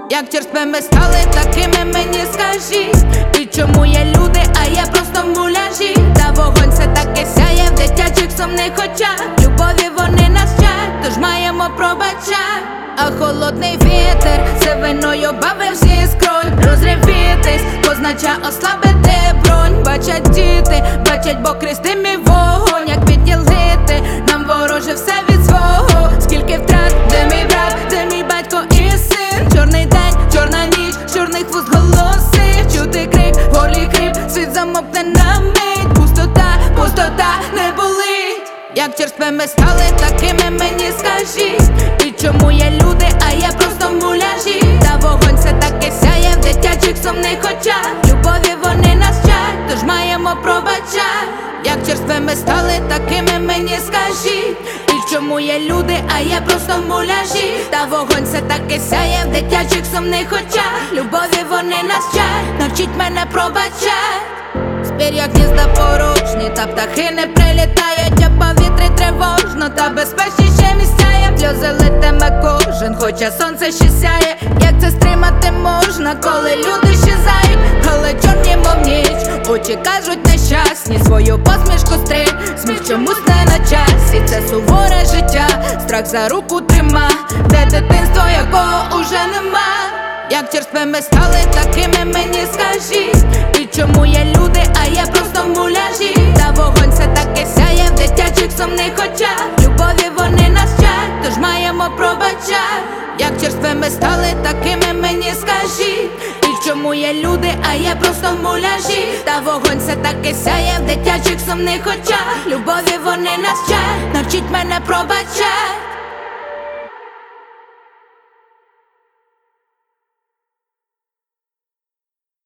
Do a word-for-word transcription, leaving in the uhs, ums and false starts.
Як черствими стали, такими мені скажіть. І чому є люди, а я просто в муляжі. Та вогонь все таки сяє в дитячих сумних очах. Любові вони нас вчать, тож маємо пробачать. А холодний вітер сивиною бавив зі скронь. Розривітись, познача ослабити бронь. Бачать діти, бачать, бо крізь дим і вогонь. Як відділити, нам вороже все від свого. Скільки втрат, де мій брат, де мій батько і син. Чорний день, чорна ніч, чорних вуст голоси. Чути крик, в горлі хрип, світ замовкне на мить. Пустота, пустота не болить. Як черствими стали, такими мені скажіть. І чому є люди, а я просто в муляжі. Та вогонь все таки сяє в дитячих сумних очах. Любові вони нас вчать, тож маємо пробачать. Як черствими стали, такими мені скажіть. І чому є люди, а я просто в муляжі. Та вогонь все таки сяє в дитячих сумних очах. Любові вони нас вчать, навчіть мене пробачать. З пір'я гнізда порожні, та птахи не прилітають, а повітрі тривожно, та безпечніше місця є. Сльози литиме кожен, хоча сонце ще сяє. Як це стримати можна, коли люди щезають? Але чорні, мов ніч, очі кажуть нещасні. Свою посмішку стриг, сміх чомусь не на часі. Це суворе життя, страх за руку трима, де дитинство, якого уже нема. Як черствими стали, такими мені скажіть. І чому є люди, а я просто в муляжі. Та вогонь все таки сяє в дитячих сумних очах. Любові вони нас вчать, тож маємо пробачать. Як черствими стали, такими мені скажіть. І чому є люди, а я просто в муляжі. Та вогонь все таки сяє в дитячих сумних очах. Любові вони нас вчать, навчіть мене пробачать.